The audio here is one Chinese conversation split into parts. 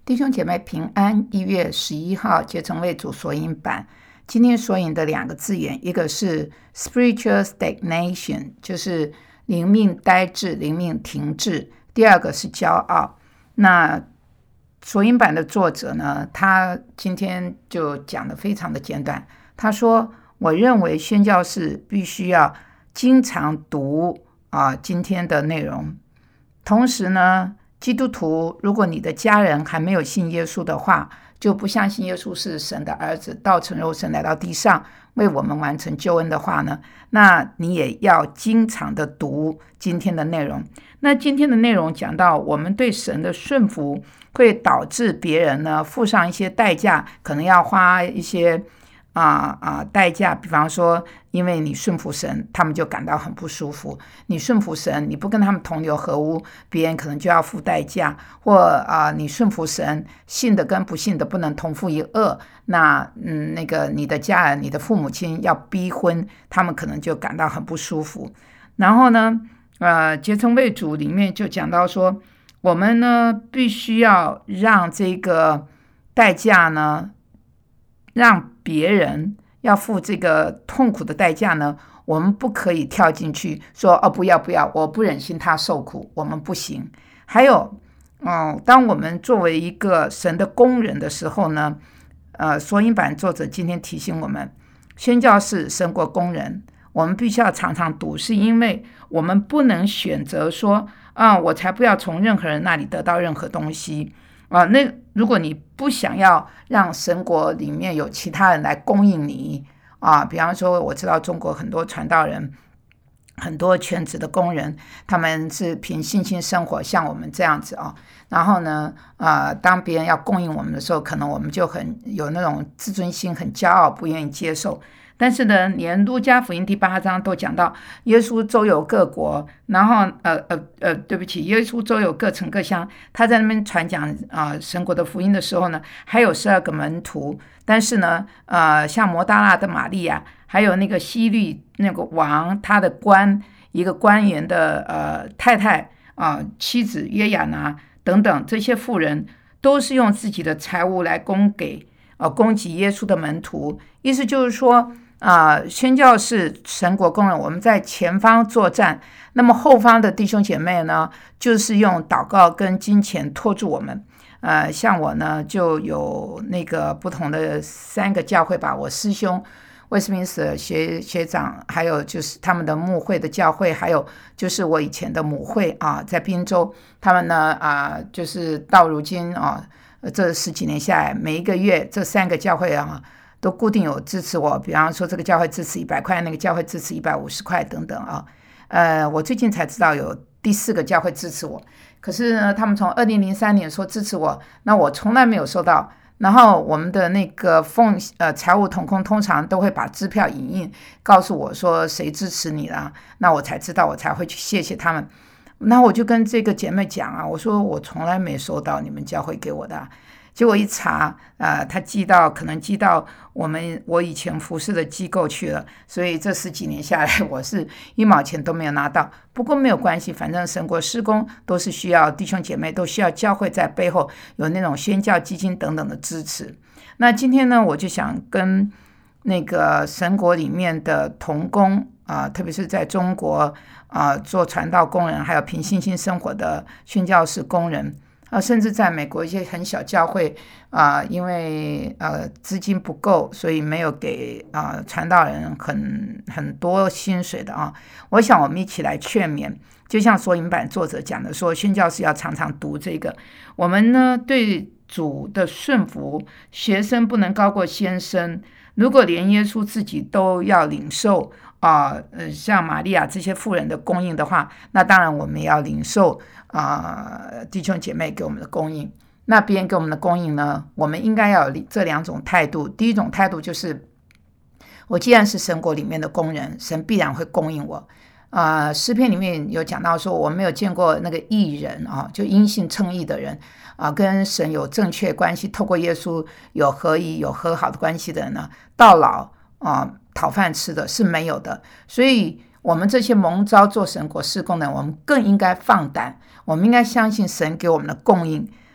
弟兄姐妹平安，1月11号结成为主索引版。今天索引的2个字眼，一个是 spiritual stagnation， 就是灵命呆滞、灵命停滞；第二个是骄傲。那索引版的作者呢，他今天就讲得非常的简短。他说：“我认为宣教士必须要经常读今天的内容，同时呢。”基督徒，如果你的家人还没有信耶稣的话，就不相信耶稣是神的儿子，道成肉身来到地上为我们完成救恩的话呢，那你也要经常的读今天的内容。那今天的内容讲到我们对神的顺服会导致别人呢付上一些代价，可能要花一些代价，比方说因为你顺服神，他们就感到很不舒服。你顺服神，你不跟他们同流合污，别人可能就要付代价。或你顺服神，信的跟不信的不能同负一轭，那你的家人，你的父母亲要逼婚，他们可能就感到很不舒服。然后呢结成为主里面就讲到说，我们呢必须要让这个代价呢，让别人要付这个痛苦的代价呢，我们不可以跳进去说不要，我不忍心他受苦，我们不行。还有当我们作为一个神的工人的时候呢，索引版作者今天提醒我们，宣教士胜过工人，我们必须要常常读，是因为我们不能选择说我才不要从任何人那里得到任何东西那如果你不想要让神国里面有其他人来供应你比方说我知道中国很多传道人，很多全职的工人，他们是凭信心生活，像我们这样子然后呢当别人要供应我们的时候，可能我们就很有那种自尊心，很骄傲，不愿意接受。但是呢，连路加福音第8章都讲到，耶稣周游各国，然后耶稣周游各城各乡，他在那边传讲神国的福音的时候呢，还有12个门徒。但是呢像摩大拉的玛利亚，还有那个希律那个王他的一个官员的太太妻子约雅拿等等，这些妇人都是用自己的财物来供给供给耶稣的门徒。意思就是说宣教士神国工人，我们在前方作战，那么后方的弟兄姐妹呢，就是用祷告跟金钱托住我们。像我呢就有那个不同的3个教会吧，我师兄威斯敏斯特学长，还有就是他们的牧会的教会，还有就是我以前的母会在滨州，他们呢就是到如今这10几年下来，每一个月这3个教会都固定有支持我，比方说这个教会支持100块，那个教会支持150块等等我最近才知道有第4个教会支持我，可是呢他们从2003年说支持我，那我从来没有收到。然后我们的那个财务统控通常都会把支票影印告诉我说谁支持你了，那我才知道，我才会去谢谢他们。那我就跟这个姐妹讲我说我从来没收到你们教会给我的结果一查他可能寄到我以前服侍的机构去了，所以这10几年下来我是1毛钱都没有拿到。不过没有关系，反正神国事工都是需要弟兄姐妹，都需要教会在背后有那种宣教基金等等的支持。那今天呢，我就想跟那个神国里面的同工特别是在中国做传道工人，还有凭信心生活的宣教士工人甚至在美国一些很小教会因为资金不够，所以没有给传道人很多薪水的我想我们一起来劝勉，就像索引版作者讲的说，宣教士要常常读这个。我们呢对主的顺服，学生不能高过先生。如果连耶稣自己都要领受像玛利亚这些妇人的供应的话，那当然我们也要领受弟兄姐妹给我们的供应。那别人给我们的供应呢，我们应该要有这2种态度。第一种态度就是，我既然是神国里面的工人，神必然会供应我。诗篇里面有讲到说，我没有见过那个义人就因信称义的人跟神有正确关系，透过耶稣有合一有和好的关系的人呢，到老讨饭吃的是没有的。所以我们这些蒙召做神国事工的人，我们更应该放胆，我们应该相信神给我们的供应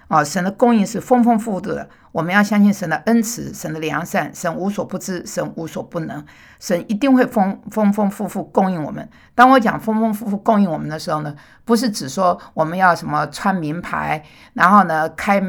神的供应是丰丰富富的，我们要相信神的恩慈，神的良善，神无所不知，神无所不能，神一定会丰丰富富供应我们。当我讲丰丰富富供应我们的时候呢，不是只说我们要什么穿名牌，然后呢开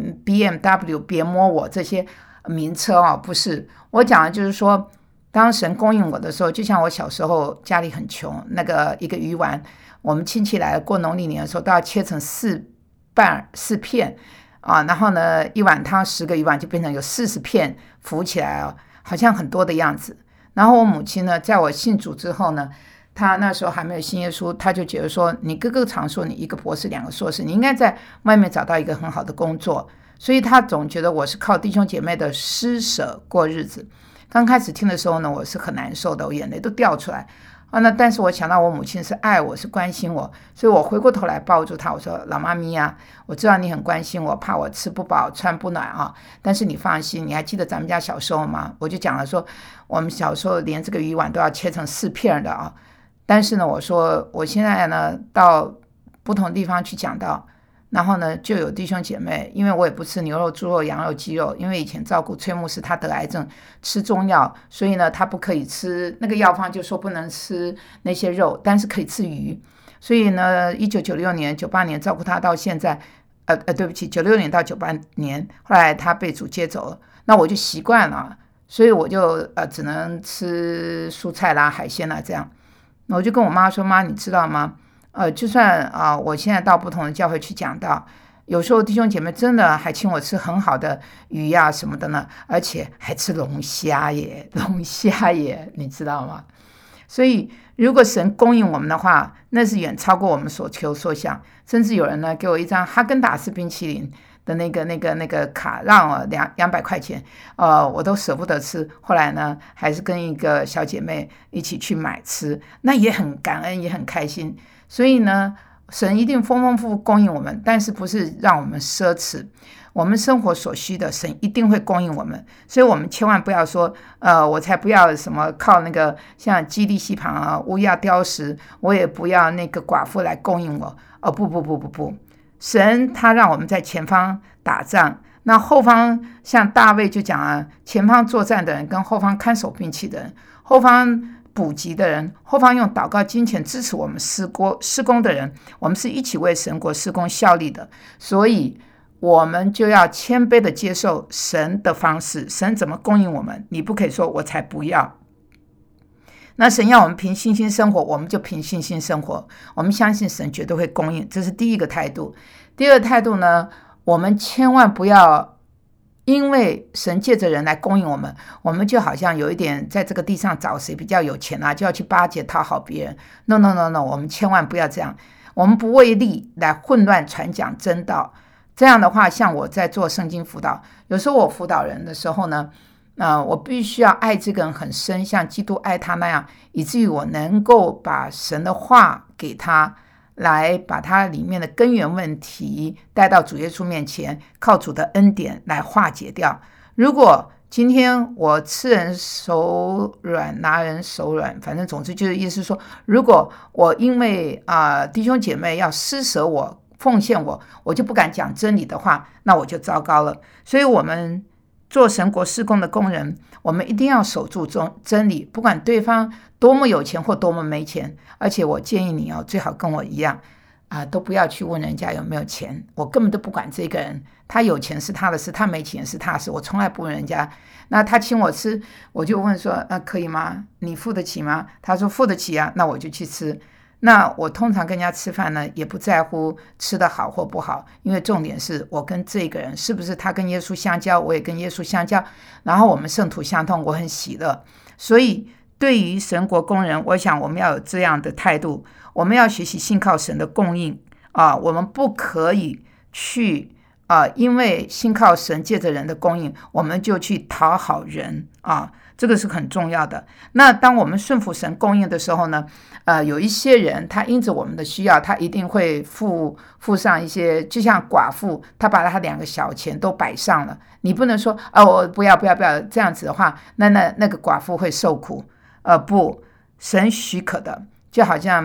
BMW 别摸我这些名车不是，我讲的就是说，当神供应我的时候，就像我小时候家里很穷，那个一个鱼丸，我们亲戚来过农历年的时候都要切成4片然后呢一碗汤10个鱼丸就变成有40片浮起来好像很多的样子。然后我母亲呢，在我信主之后呢，她那时候还没有信耶稣，她就觉得说，你哥哥常说你1个博士2个硕士，你应该在外面找到一个很好的工作，所以她总觉得我是靠弟兄姐妹的施舍过日子。刚开始听的时候呢，我是很难受的，我眼泪都掉出来那但是我想到我母亲是爱我，是关心我，所以我回过头来抱住她，我说老妈咪我知道你很关心我，怕我吃不饱穿不暖但是你放心，你还记得咱们家小时候吗？我就讲了说，我们小时候连这个鱼丸都要切成4片的但是呢，我说我现在呢到不同地方去讲到，然后呢就有弟兄姐妹，因为我也不吃牛肉猪肉羊肉鸡肉，因为以前照顾崔牧师他得癌症吃中药，所以呢他不可以吃，那个药方就说不能吃那些肉，但是可以吃鱼。所以呢1996年98年照顾他到现在对不起96年到98年，后来他被主接走了，那我就习惯了，所以我就只能吃蔬菜啦海鲜啦这样。我就跟我妈说，妈你知道吗，就算我现在到不同的教会去讲道，有时候弟兄姐妹真的还请我吃很好的鱼什么的呢，而且还吃龙虾耶，你知道吗？所以如果神供应我们的话，那是远超过我们所求所想。甚至有人呢给我一张哈根达斯冰淇淋的那个卡，让我200块钱，我都舍不得吃。后来呢，还是跟一个小姐妹一起去买吃，那也很感恩，也很开心。所以呢，神一定丰丰富富供应我们，但是不是让我们奢侈，我们生活所需的神一定会供应我们。所以我们千万不要说我才不要什么靠那个像基利溪旁乌鸦叼食，我也不要那个寡妇来供应我不，神他让我们在前方打仗，那后方像大卫就讲前方作战的人跟后方看守兵器的人，后方补给的人，后方用祷告金钱支持我们施工的人，我们是一起为神国施工效力的。所以我们就要谦卑的接受神的方式，神怎么供应我们，你不可以说我才不要。那神要我们凭信心生活，我们就凭信心生活，我们相信神绝对会供应，这是第一个态度。第二个态度呢，我们千万不要因为神借着人来供应我们，我们就好像有一点在这个地上找谁比较有钱就要去巴结讨好别人。 No， 我们千万不要这样，我们不为利来混乱传讲真道。这样的话，像我在做圣经辅导，有时候我辅导人的时候呢，我必须要爱这个人很深，像基督爱他那样，以至于我能够把神的话给他，来把他里面的根源问题带到主耶稣面前，靠主的恩典来化解掉。如果今天我吃人手软拿人手软，反正总之就是意思说，如果我因为弟兄姐妹要施舍我奉献我就不敢讲真理的话，那我就糟糕了。所以我们做神国事工的工人，我们一定要守住真理，不管对方多么有钱或多么没钱。而且我建议你最好跟我一样都不要去问人家有没有钱，我根本都不管这个人，他有钱是他的事，他没钱是他的事，我从来不问人家。那他请我吃，我就问说可以吗？你付得起吗？他说付得起那我就去吃。那我通常跟人家吃饭呢，也不在乎吃得好或不好，因为重点是我跟这个人是不是他跟耶稣相交，我也跟耶稣相交，然后我们圣途相通，我很喜乐。所以对于神国工人，我想我们要有这样的态度，我们要学习信靠神的供应我们不可以去因为信靠神借着人的供应，我们就去讨好人这个是很重要的。那当我们顺服神供应的时候呢，有一些人他因着我们的需要，他一定会付上一些，就像寡妇，他把他2个小钱都摆上了，你不能说我不要这样子的话，那个寡妇会受苦不，神许可的，就好像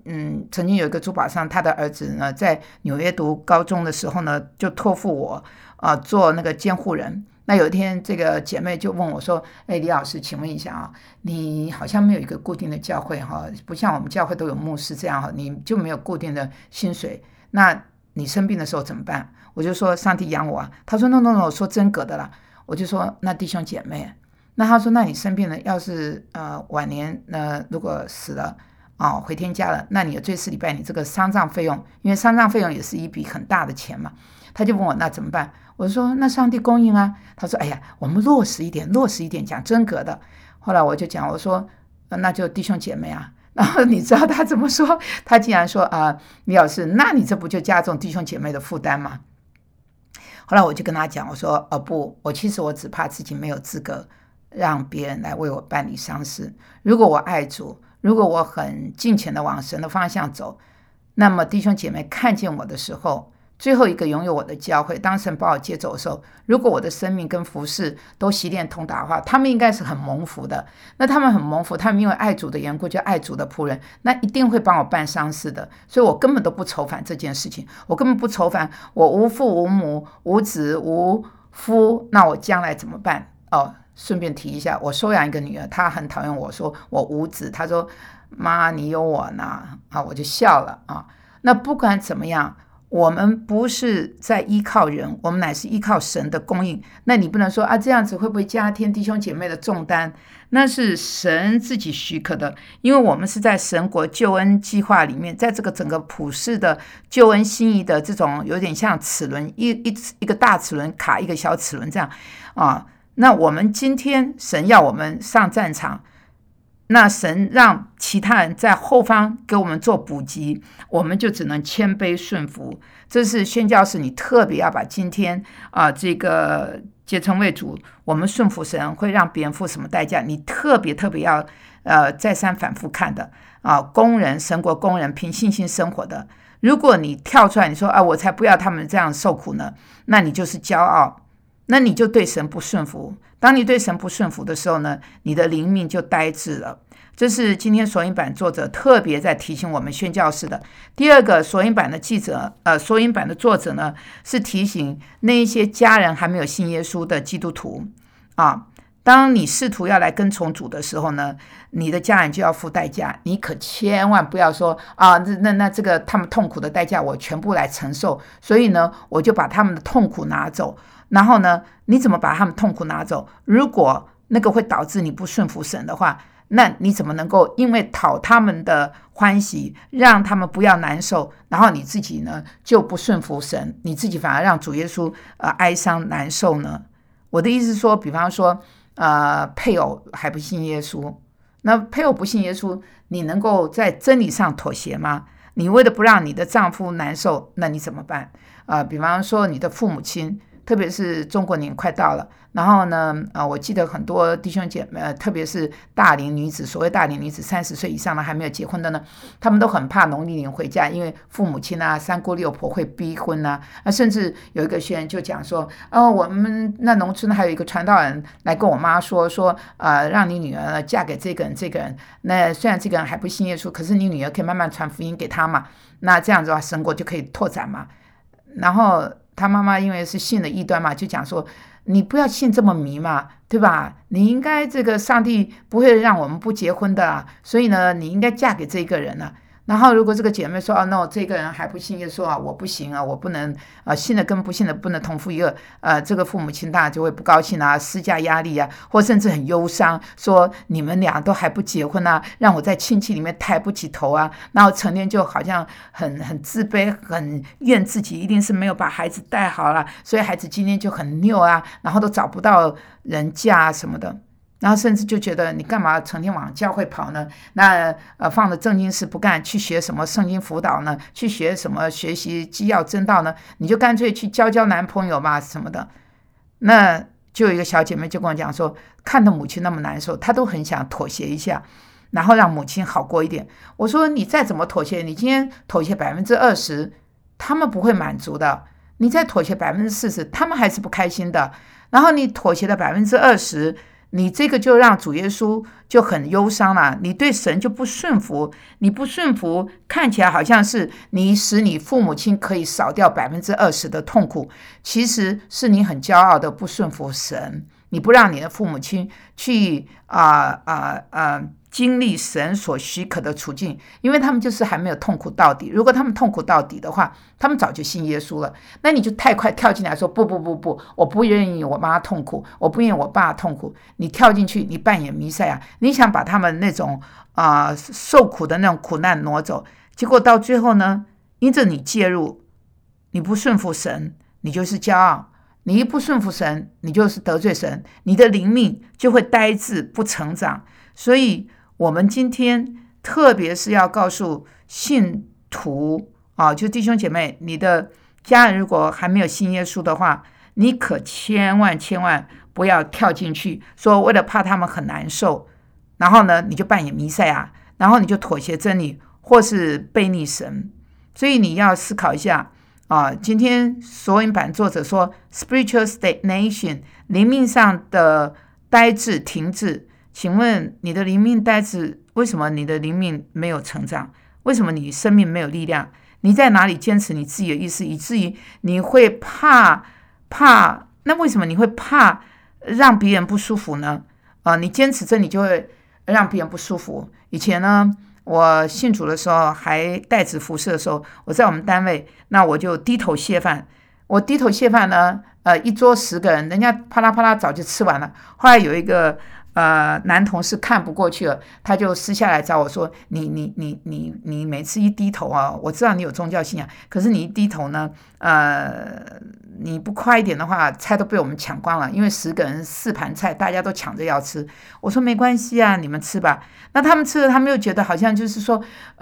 曾经有一个珠宝商，他的儿子呢在纽约读高中的时候呢，就托付我做那个监护人。那有一天这个姐妹就问我说，李老师请问一下啊，你好像没有一个固定的教会不像我们教会都有牧师这样你就没有固定的薪水，那你生病的时候怎么办？我就说上帝养我啊。他说 no， 我说真格的啦。我就说那弟兄姐妹，那他说那你生病了，要是晚年如果死了回天家了，那你的最4礼拜你这个丧葬费用，因为丧葬费用也是一笔很大的钱嘛。他就问我那怎么办？我说那上帝供应啊。他说哎呀，我们落实一点讲真格的。后来我就讲，我说那就弟兄姐妹啊。然后你知道他怎么说？他竟然说李老师，那你这不就加重弟兄姐妹的负担吗？后来我就跟他讲，我说不，其实我只怕自己没有资格让别人来为我办理丧事。如果我爱主，如果我很尽情的往神的方向走，那么弟兄姐妹看见我的时候，最后一个拥有我的教会，当神把我接走的时候，如果我的生命跟服事都习练通达的话，他们应该是很蒙福的。那他们很蒙福，他们因为爱主的缘故，就爱主的仆人，那一定会帮我办丧事的。所以我根本都不愁烦这件事情，我根本不愁烦我无父无母无子无夫，那我将来怎么办？顺便提一下，我收养一个女儿，她很讨厌我说我无子，她说妈你有我呢我就笑了那不管怎么样，我们不是在依靠人，我们乃是依靠神的供应。那你不能说这样子会不会加添弟兄姐妹的重担？那是神自己许可的，因为我们是在神国救恩计划里面，在这个整个普世的救恩心意的这种有点像齿轮，一个大齿轮卡一个小齿轮这样那我们今天神要我们上战场，那神让其他人在后方给我们做补给，我们就只能谦卑顺服。这是宣教士你特别要把今天这个结成为主，我们顺服神会让别人付什么代价，你特别要再三反复看的工人，神国工人凭信心生活的。如果你跳出来你说我才不要他们这样受苦呢，那你就是骄傲，那你就对神不顺服。当你对神不顺服的时候呢，你的灵命就呆滞了。这是今天索引版作者特别在提醒我们宣教士的。第二个，索引版的索引版的作者呢，是提醒那一些家人还没有信耶稣的基督徒当你试图要来跟从主的时候呢，你的家人就要付代价。你可千万不要说那这个他们痛苦的代价我全部来承受，所以呢我就把他们的痛苦拿走。然后呢，你怎么把他们痛苦拿走？如果那个会导致你不顺服神的话，那你怎么能够因为讨他们的欢喜，让他们不要难受，然后你自己呢就不顺服神，你自己反而让主耶稣哀伤难受呢？我的意思是说，比方说配偶还不信耶稣，那配偶不信耶稣，你能够在真理上妥协吗？你为了不让你的丈夫难受，那你怎么办？比方说你的父母亲，特别是中国年快到了，然后呢我记得很多弟兄姐妹特别是大龄女子，所谓大龄女子30岁以上的还没有结婚的呢，他们都很怕农历年回家，因为父母亲三姑六婆会逼婚甚至有一个学员就讲说我们那农村还有一个传道人来跟我妈说让你女儿嫁给这个人，那虽然这个人还不信耶稣，可是你女儿可以慢慢传福音给他嘛，那这样子的话神国就可以拓展嘛。然后他妈妈因为是信了异端嘛，就讲说你不要信这么迷嘛，对吧？你应该这个上帝不会让我们不结婚的所以呢你应该嫁给这个人然后如果这个姐妹说no 这个人还不信耶稣我不行我不能信的跟不信的不能同父一儿这个父母亲当然就会不高兴施加压力或甚至很忧伤，说你们俩都还不结婚让我在亲戚里面抬不起头然后成天就好像很自卑，很怨自己一定是没有把孩子带好了，所以孩子今天就很拗然后都找不到人嫁什么的。然后甚至就觉得你干嘛成天往教会跑呢？那放着正经事不干，去学什么圣经辅导呢？去学什么学习基要真道呢？你就干脆去交男朋友嘛什么的。那就有一个小姐妹就跟我讲说，看到母亲那么难受，她都很想妥协一下，然后让母亲好过一点。我说你再怎么妥协，你今天妥协20%，他们不会满足的。你再妥协40%，他们还是不开心的。然后你妥协了20%， 你这个就让主耶稣就很忧伤了，你对神就不顺服，你不顺服，看起来好像是你使你父母亲可以少掉20%的痛苦，其实是你很骄傲的不顺服神，你不让你的父母亲去经历神所许可的处境，因为他们就是还没有痛苦到底。如果他们痛苦到底的话，他们早就信耶稣了。那你就太快跳进来说不，我不愿意我妈痛苦，我不愿意我爸痛苦。你跳进去，你扮演弥赛亚，你想把他们那种受苦的那种苦难挪走，结果到最后呢，因着你介入，你不顺服神，你就是骄傲。你一不顺服神，你就是得罪神，你的灵命就会呆滞不成长。所以我们今天特别是要告诉信徒就弟兄姐妹，你的家人如果还没有信耶稣的话，你可千万不要跳进去，说为了怕他们很难受，然后呢你就扮演弥赛亚，然后你就妥协真理或是背逆神。所以你要思考一下今天索引版作者说 spiritual stagnation 灵命上的呆滞停滞。请问你的灵命呆滞，为什么你的灵命没有成长？为什么你生命没有力量？你在哪里坚持你自己的意思，以至于你会怕？那为什么你会怕让别人不舒服呢？你坚持真理就会让别人不舒服。以前呢，我信主的时候还代职服事的时候，我在我们单位，那我就低头谢饭。我低头谢饭呢，一桌10个人，人家啪啦啪啦早就吃完了。后来有一个男同事看不过去了，他就私下来找我说：“你每次一低头我知道你有宗教信仰，可是你一低头呢，你不快一点的话，菜都被我们抢光了，因为10个人4盘菜，大家都抢着要吃。”我说：“没关系啊，你们吃吧。”那他们吃了，他们又觉得好像就是说，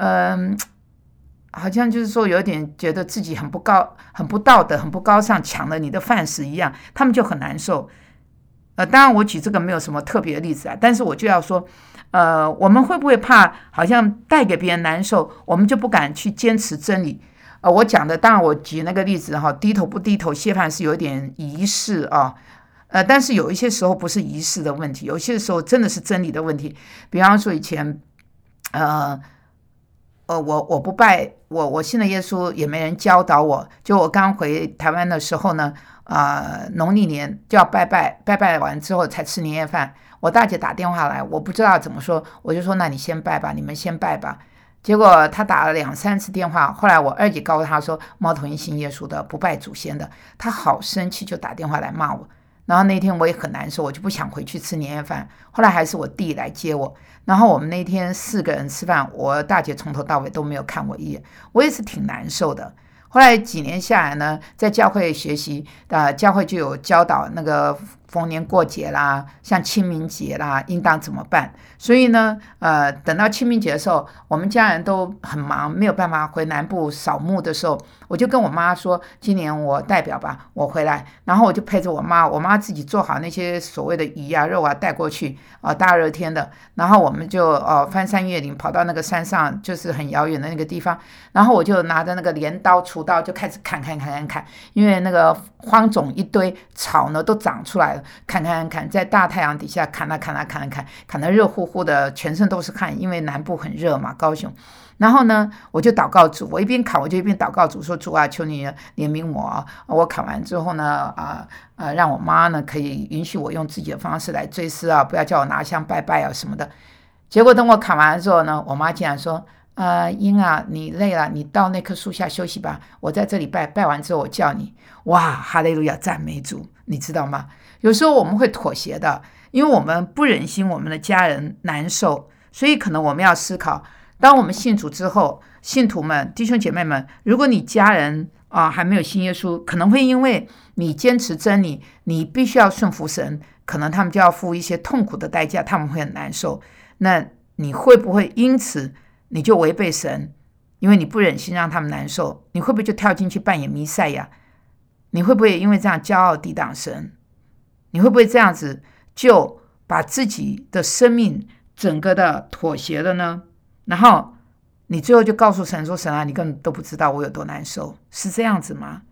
好像就是说有点觉得自己很不道德、很不高尚，抢了你的饭食一样，他们就很难受。当然我举这个没有什么特别的例子但是我就要说，我们会不会怕好像带给别人难受，我们就不敢去坚持真理？我讲的，当然我举那个例子低头不低头谢饭是有点仪式但是有一些时候不是仪式的问题，有些时候真的是真理的问题。比方说以前，我不拜我信了耶稣，也没人教导我。就我刚回台湾的时候呢，农历年就要拜完之后才吃年夜饭。我大姐打电话来，我不知道怎么说，我就说那你先拜吧，你们先拜吧。结果她打了2-3次电话，后来我二姐告诉她说，猫头鹰信耶稣的，不拜祖先的。她好生气，就打电话来骂我。然后那天我也很难受，我就不想回去吃年夜饭。后来还是我弟来接我，然后我们那天4个人吃饭，我大姐从头到尾都没有看我一眼，我也是挺难受的。后来几年下来呢，在教会学习，教会就有教导那个逢年过节啦，像清明节啦，应当怎么办。所以呢，等到清明节的时候，我们家人都很忙，没有办法回南部扫墓的时候，我就跟我妈说，今年我代表吧，我回来，然后我就陪着我妈自己做好那些所谓的鱼肉带过去大热天的，然后我们就翻山越岭跑到那个山上，就是很遥远的那个地方，然后我就拿着那个镰刀锄刀就开始砍，因为那个荒冢一堆草呢都长出来了，砍，在大太阳底下砍得热乎乎的，全身都是汗，因为南部很热嘛，高雄。然后呢，我就祷告主，我一边砍我就一边祷告主，说主啊，求你怜悯我我砍完之后呢，让我妈呢可以允许我用自己的方式来追思不要叫我拿香拜拜什么的。结果等我砍完之后呢，我妈竟然说，英你累了，你到那棵树下休息吧，我在这里拜完之后我叫你。哇，哈利路亚，赞美主，你知道吗？有时候我们会妥协的，因为我们不忍心我们的家人难受，所以可能我们要思考，当我们信主之后，信徒们弟兄姐妹们，如果你家人还没有信耶稣，可能会因为你坚持真理，你必须要顺服神，可能他们就要付一些痛苦的代价，他们会很难受。那你会不会因此你就违背神，因为你不忍心让他们难受？你会不会就跳进去扮演弥赛亚？你会不会因为这样骄傲抵挡神？你会不会这样子就把自己的生命整个的妥协了呢？然后你最后就告诉神说，神你根本都不知道我有多难受，是这样子吗？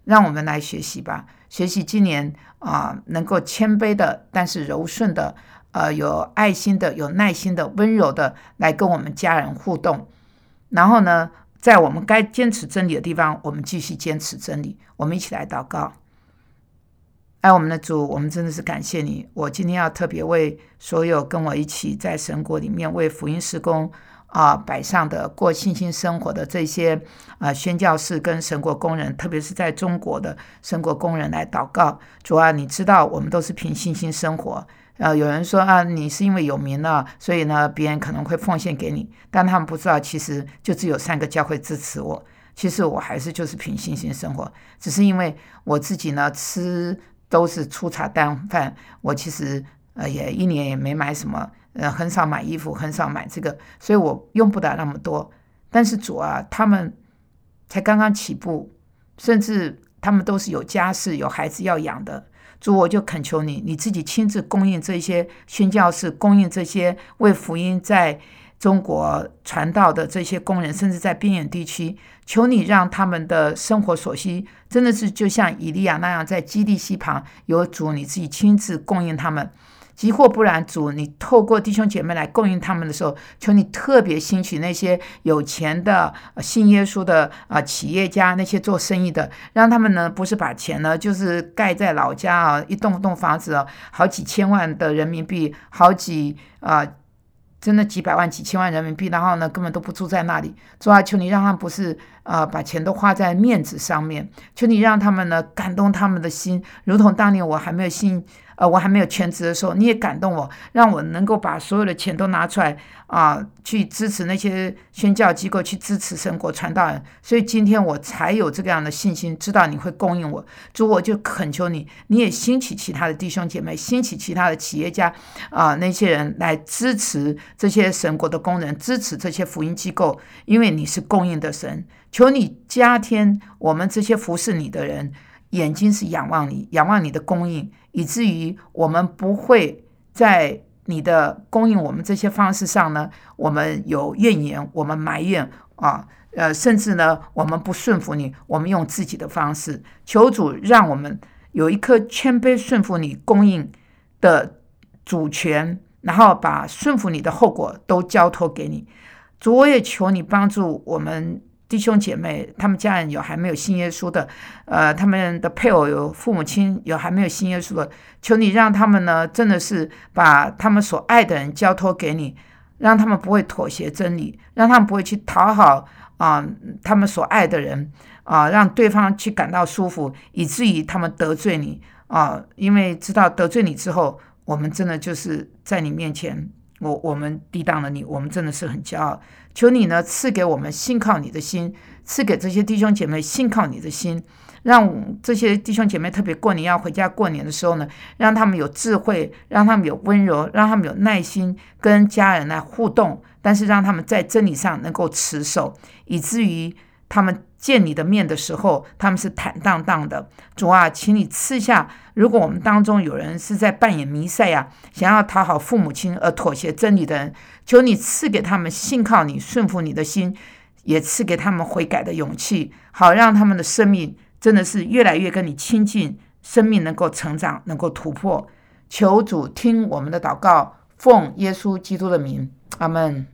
让我们来学习吧，学习今年能够谦卑的，但是柔顺的，有爱心的，有耐心的，温柔的来跟我们家人互动。然后呢，在我们该坚持真理的地方，我们继续坚持真理。我们一起来祷告。爱我们的主，我们真的是感谢你。我今天要特别为所有跟我一起在神国里面为福音事工摆上的过信心生活的这些宣教士跟神国工人，特别是在中国的神国工人来祷告。主啊，你知道我们都是凭信心生活。有人说你是因为有名了，所以呢别人可能会奉献给你，但他们不知道其实就只有3个教会支持我。其实我还是就是凭信心生活，只是因为我自己呢吃都是粗茶淡饭，我其实也1年也没买什么，很少买衣服，很少买这个，所以我用不了那么多。但是主啊，他们才刚刚起步，甚至他们都是有家室有孩子要养的。主，我就恳求你，你自己亲自供应这些宣教士，供应这些为福音在中国传道的这些工人，甚至在边远地区，求你让他们的生活所需真的是就像以利亚那样，在基利溪旁有主你自己亲自供应他们。即或不然，主你透过弟兄姐妹来供应他们的时候，求你特别兴起那些有钱的信耶稣的企业家，那些做生意的，让他们呢不是把钱呢就是盖在老家一栋栋房子好几千万的人民币，好几真的几百万几千万人民币，然后呢根本都不住在那里。主啊，求你让他们不是把钱都花在面子上面，求你让他们呢感动他们的心，如同当年我还没有全职的时候，你也感动我，让我能够把所有的钱都拿出来去支持那些宣教机构，去支持神国传道人。所以今天我才有这个样的信心，知道你会供应我。主，我就恳求你，你也兴起其他的弟兄姐妹，兴起其他的企业家那些人来支持这些神国的工人，支持这些福音机构，因为你是供应的神。求你加添我们这些服侍你的人眼睛是仰望你，仰望你的供应，以至于我们不会在你的供应我们这些方式上呢，我们有怨言，我们埋怨甚至呢我们不顺服你，我们用自己的方式。求主让我们有一颗谦卑顺服你供应的主权，然后把顺服你的后果都交托给你。主，我也求你帮助我们弟兄姐妹，他们家人有还没有信耶稣的，他们的配偶有父母亲有还没有信耶稣的，求你让他们呢真的是把他们所爱的人交托给你，让他们不会妥协真理，让他们不会去讨好他们所爱的人让对方去感到舒服，以至于他们得罪你因为知道得罪你之后，我们真的就是在你面前我们抵挡了你，我们真的是很骄傲。求你呢赐给我们信靠你的心，赐给这些弟兄姐妹信靠你的心，让这些弟兄姐妹特别过年要回家过年的时候呢，让他们有智慧，让他们有温柔，让他们有耐心跟家人来互动，但是让他们在真理上能够持守，以至于他们见你的面的时候，他们是坦荡荡的。主啊，请你赐下，如果我们当中有人是在扮演弥赛亚，想要讨好父母亲而妥协真理的人，求你赐给他们信靠你顺服你的心，也赐给他们悔改的勇气，好让他们的生命真的是越来越跟你亲近，生命能够成长，能够突破。求主听我们的祷告，奉耶稣基督的名，阿们。